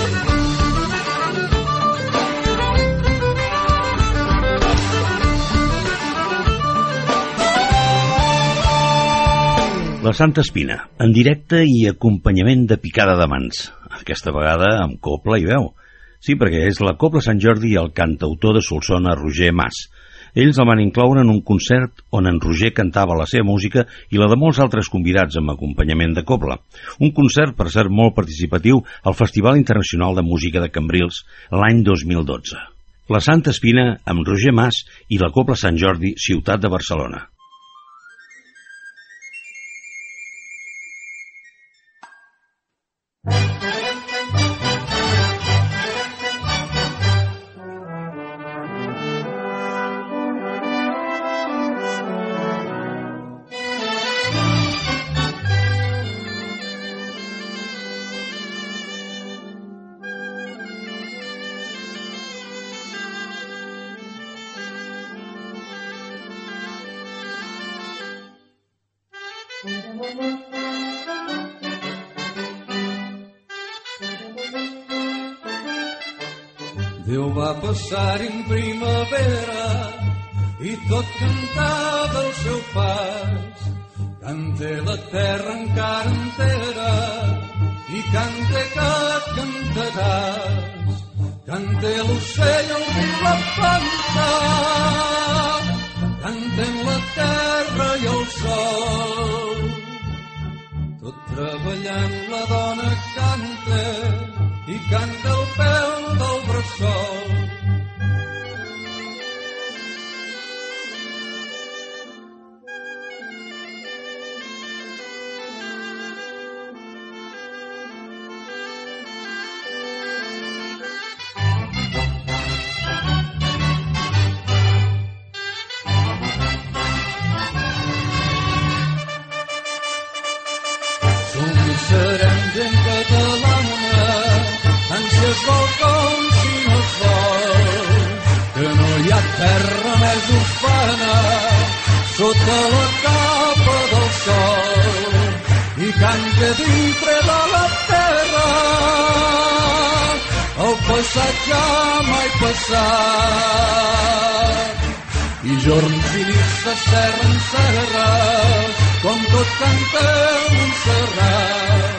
La Santa Espina, en directe i acompanyament de picada de mans. Aquesta vegada amb copla i veu. Sí, perquè és la Copla Sant Jordi i el cantautor de Solsona, Roger Mas. Ells el van incloure en un concert on en Roger cantava la seva música i la de molts altres convidats amb acompanyament de copla. Un concert, per cert, molt participatiu al Festival Internacional de Música de Cambrils l'any dos mil dotze. La Santa Espina amb Roger Mas i la Copla Sant Jordi, ciutat de Barcelona. Déu va passar en primavera i tot cantava el seu pas. Cante la terra encara entera i cante que cantaràs. Cante l'ocell, el riu, la planta, canten la terra i el sol. Tot treballant la dona canta i canta el peu del bressol. Som i serem gent catalana, ànsies balcons si no es vol, que no hi ha terra més urbana sota la capa del sol, i canta dintre de la terra el passat ja mai passat, i jorns i nits de serra en serra com tot canta Montserrat.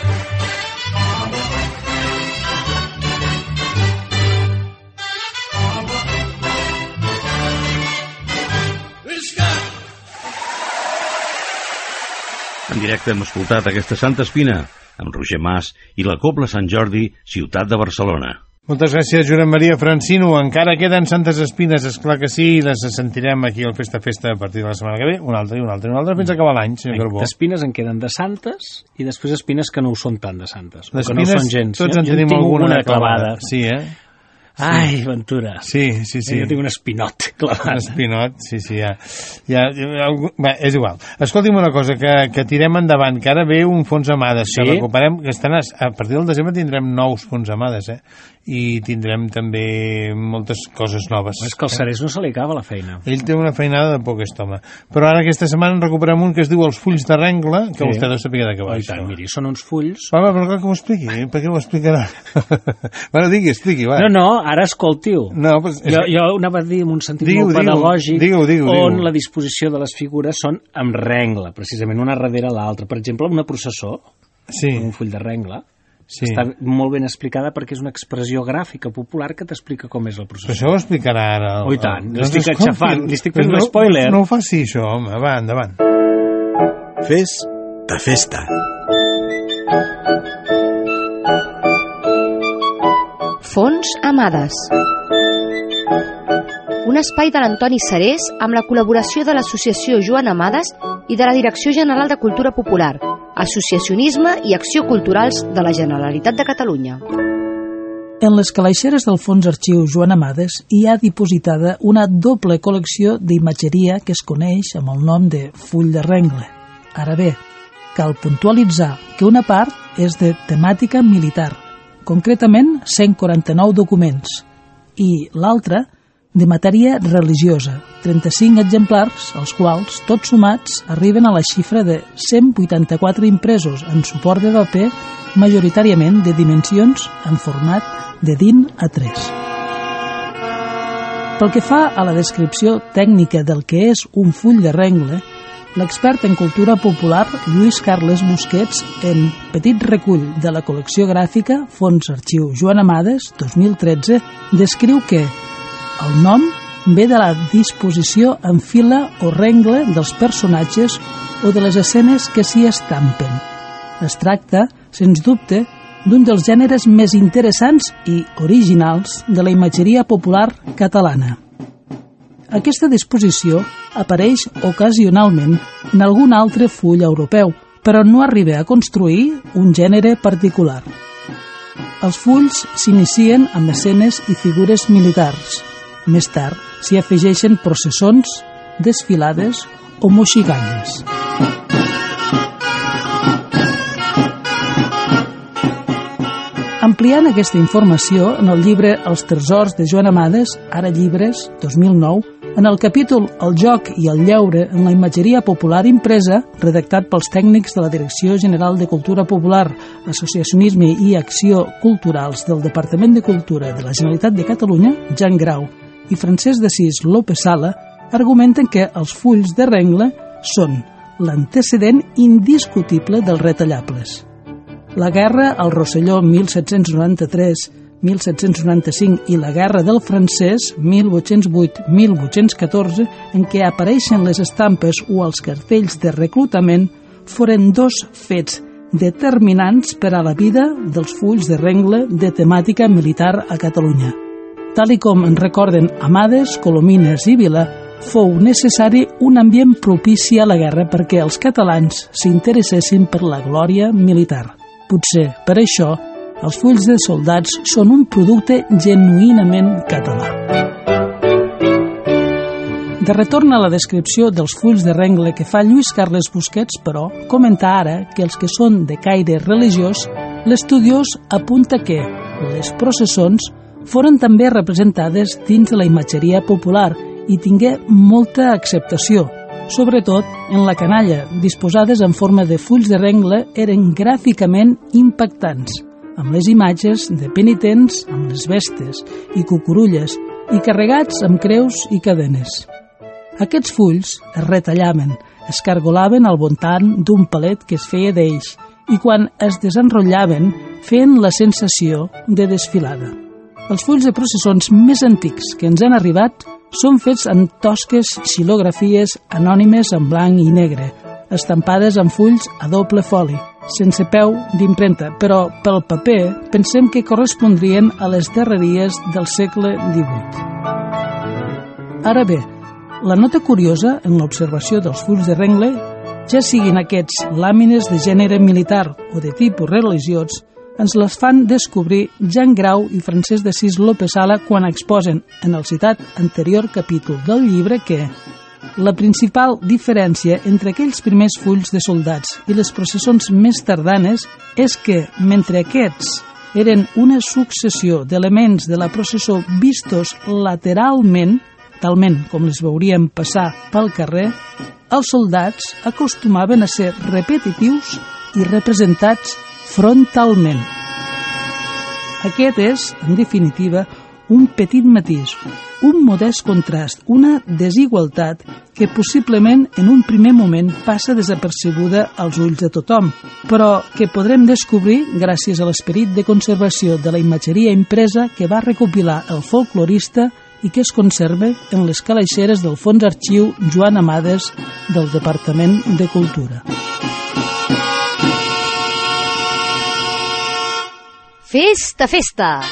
En directe hem escoltat aquesta Santa Espina amb Roger Mas i la Copla Sant Jordi, ciutat de Barcelona. Moltes gràcies, Josep Maria Francino. Encara queden Santes Espines, esclar que sí, i les sentirem aquí al Festa Festa a partir de la setmana que ve. Una altra i una altra i una altra fins a acabar l'any, senyor Carbó. D'espines en queden de santes i després espines que no ho són tant de santes. Les que no espines, són gens. tots en jo tenim tinc alguna una clavada. Sí, eh? Sí. Ai, Ventura. Sí, sí, sí. Jo tinc un espinot clavat. Un espinot, sí, sí, ja. ja, ja bé, és igual. Escolti'm una cosa, que, que tirem endavant, que ara ve un fons amades, sí? Que recuperem, que estan a, a partir del desembre tindrem nous fons amades, eh? I tindrem també moltes coses noves. És que al Cerés no se li acaba la feina. Ell té una feinada de poc home. Però ara aquesta setmana recuperem un que es diu Els fulls de rengle, que sí. Vostè deu saber de què va. Oh, i tant, miri, són uns fulls... Va, va, però clar que ho expliqui, per què ho explicarà? Bueno, digui, expliqui, va. No, no, ara escolti-ho. No, pues, jo, jo anava a dir en un sentit digue, molt pedagògic, digue, digue, digue, on digue. la disposició de les figures són amb rengle, precisament una darrere l'altra. Per exemple, una processó, sí. un full de rengle, sí. Està molt ben explicada perquè és una expressió gràfica popular que t'explica com és el processó. Però això ho explicarà ara. Oh, i tant, li estic aixafant, li estic fent un spoiler. No, no ho faci això, home, va, endavant. Fes ta festa. Fons Amades. Un espai de l'Antoni Cerés amb la col·laboració de l'Associació Joan Amades i de la Direcció General de Cultura Popular, Associacionisme i Acció Culturals de la Generalitat de Catalunya. En les calaixeres del Fons Arxiu Joan Amades hi ha dipositada una doble col·lecció d'imatgeria que es coneix amb el nom de full de rengle. Ara bé, cal puntualitzar que una part és de temàtica militar, concretament cent quaranta-nou documents, i l'altra de matèria religiosa, trenta-cinc exemplars, els quals, tots sumats, arriben a la xifra de cent vuitanta-quatre impresos en suport de paper, majoritàriament de dimensions en format de D I N A tres. Pel que fa a la descripció tècnica del que és un full de rengle, l'expert en cultura popular Lluís Carles Busquets, en Petit recull de la col·lecció gràfica Fons Arxiu Joan Amades, dos mil tretze, descriu que el nom ve de la disposició en fila o rengle dels personatges o de les escenes que s'hi estampen. Es tracta, sens dubte, d'un dels gèneres més interessants i originals de la imatgeria popular catalana. Aquesta disposició apareix ocasionalment en algun altre full europeu, però no arriba a construir un gènere particular. Els fulls s'inicien amb escenes i figures militars. Més tard s'hi afegeixen processons, desfilades o moixiganyes. Ampliant aquesta informació en el llibre Els tresors de Joan Amades, ara llibres, dos mil nou, en el capítol El joc i el lleure en la imatgeria popular impresa, redactat pels tècnics de la Direcció General de Cultura Popular, Associacionisme i Acció Culturals del Departament de Cultura de la Generalitat de Catalunya, Jan Grau i Francesc d'Assís López Sala, argumenten que els fulls de rengle són l'antecedent indiscutible dels retallables. La guerra al Rosselló mil set-cents noranta-tres mil set-cents noranta-cinc i la Guerra del Francès mil vuit-cents vuit mil vuit-cents catorze, en què apareixen les estampes o els cartells de reclutament, foren dos fets determinants per a la vida dels fulls de rengle de temàtica militar a Catalunya. Tal i com en recorden Amades, Colomines i Vila, fou necessari un ambient propici a la guerra perquè els catalans s'interessessin per la glòria militar. Potser, per això, els fulls de soldats són un producte genuïnament català. De retorn a la descripció dels fulls de rengle que fa Lluís Carles Busquets, però, comenta ara que els que són de caire religiós, l'estudiós apunta que les processons foren també representades dins de la imatgeria popular i tingué molta acceptació. Sobretot en la canalla, disposades en forma de fulls de rengle, eren gràficament impactants, amb les imatges de penitents amb les vestes i cucurulles i carregats amb creus i cadenes. Aquests fulls es retallaven, es cargolaven al voltant d'un palet que es feia d'eix i quan es desenrotllaven feien la sensació de desfilada. Els fulls de processons més antics que ens han arribat són fets amb tosques xilografies anònimes en blanc i negre, estampades en fulls a doble foli, sense peu d'impremta, però pel paper pensem que correspondrien a les darreries del segle divuit. Ara bé, la nota curiosa en l'observació dels fulls de rengle, ja siguin aquests làmines de gènere militar o de tipus religiós, ens les fan descobrir Jan Grau i Francesc d'Assís López Sala quan exposen en el citat anterior capítol del llibre que la principal diferència entre aquells primers fulls de soldats i les processons més tardanes és que, mentre aquests eren una successió d'elements de la processó vistos lateralment, talment com les veuríem passar pel carrer, els soldats acostumaven a ser repetitius i representats frontalment. Aquest és, en definitiva, un petit matís, un modest contrast, una desigualtat que possiblement en un primer moment passa desapercebuda als ulls de tothom, però que podrem descobrir gràcies a l'esperit de conservació de la imatgeria impresa que va recopilar el folclorista i que es conserva en les calaixeres del Fons Arxiu Joan Amades del Departament de Cultura. Festa, festa!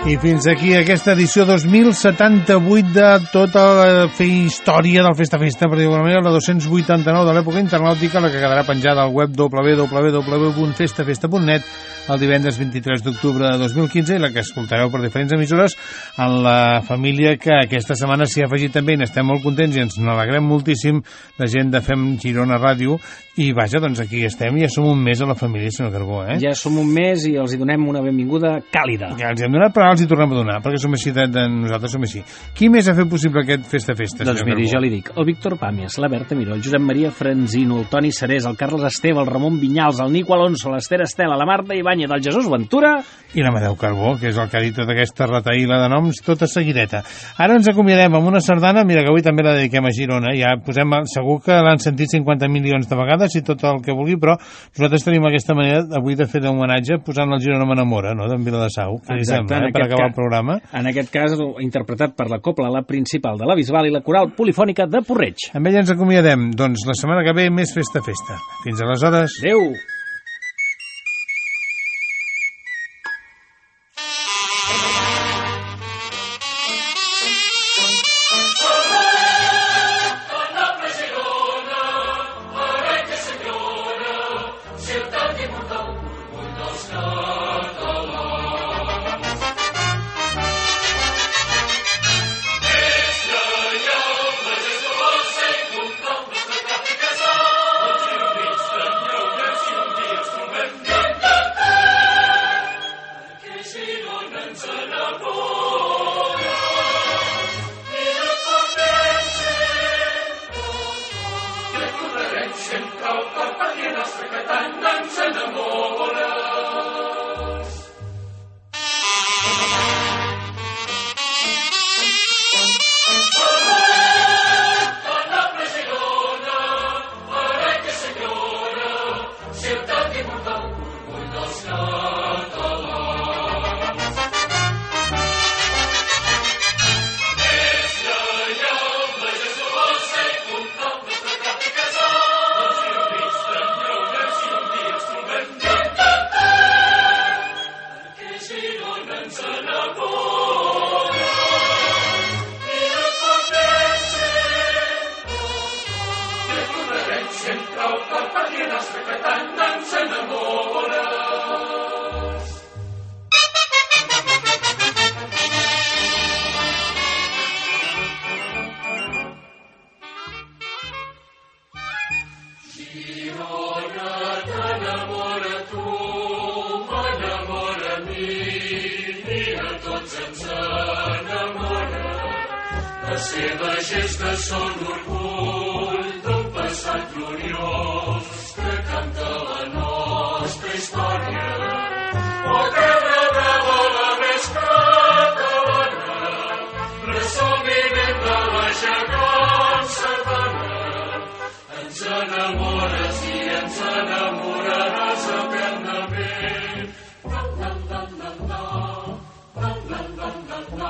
I fins aquí aquesta edició dos mil setanta-vuit de tota la història del Festa Festa, per dir-ho d'alguna manera, la dos-cents vuitanta-nou de l'època internàutica, la que quedarà penjada al web w w w punt festa festa punt net el divendres vint-i-tres d'octubre de dos mil quinze, i la que escoltareu per diferents emissores en la família que aquesta setmana s'hi ha afegit també, i n'estem molt contents i ens n'alegrem moltíssim, la gent de Fem Girona Ràdio, i vaja, doncs aquí estem, ja som un mes a la família, senyor Carbó, eh? Ja som un mes i els hi donem una benvinguda càlida. Ja els hi hem donat, però els hi tornem a donar, perquè som així, de, de, nosaltres som així. Qui més ha fet possible aquest Festa Festa? Doncs miri, jo li dic, el Víctor Pàmies, la Berta Miró, el Josep Maria Franzino, el Toni Serés, el Carles Esteve, el Ramon Vinyals, el Nico Alonso, l'Ester Estela, la Marta Ibáñez, el Jesús Ventura... I l'Amadeu Carbó, que és el que ha dit tota aquesta retaïla de noms, tota seguideta. Ara ens acomiadem amb una sardana, mira que avui també la dediquem a Girona, ja posem, segur que l'han sentit cinquanta milions de vegades i tot el que vulgui, però nosaltres tenim aquesta manera avui de fer l'homenatge posant el Girona m'enamora, no?, d'en Viladasau, que li sembla, eh, per acabar el programa. En aquest cas, interpretat per la Copla, la Principal de la Bisbal i la Coral Polifònica de Porreig. Amb ell ens acomiadem, doncs la setmana que ve més Festa Festa. Fins aleshores. Adéu! Les seves gestes són orgull d'un passat gloriós que canta la nostra història. O terra brava, la més catalana, resumiment de la gegant sardana. Ens enamores i ens enamoraràs eternament. La, la, la, la, la, la, la, la, la, la.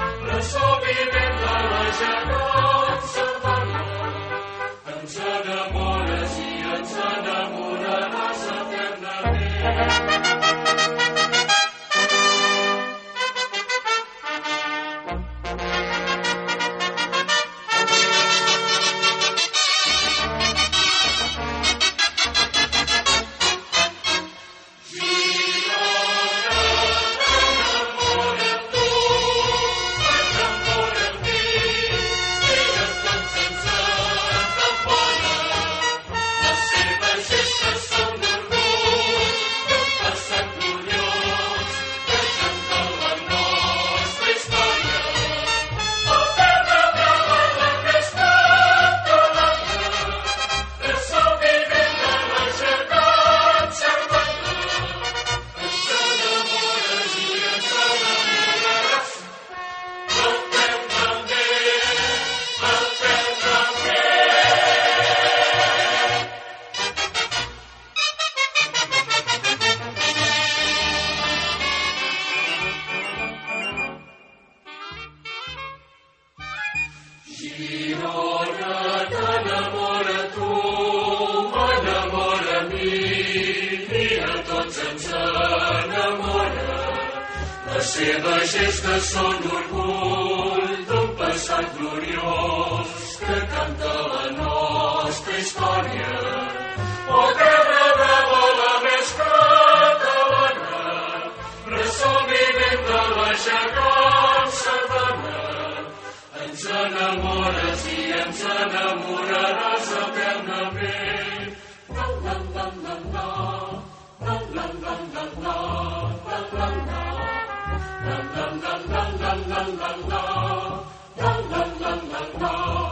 Ens enamoraràs eternament. seves gestes són orgull d'un passat gloriós que canta la nostra història. O terra de bola més catalana, ressò vivent de la gegant sardana. Ens enamores i ens enamoraràs eternament. La la la la la, la la la la la, la la la. La la la la la la la la, la la la la la.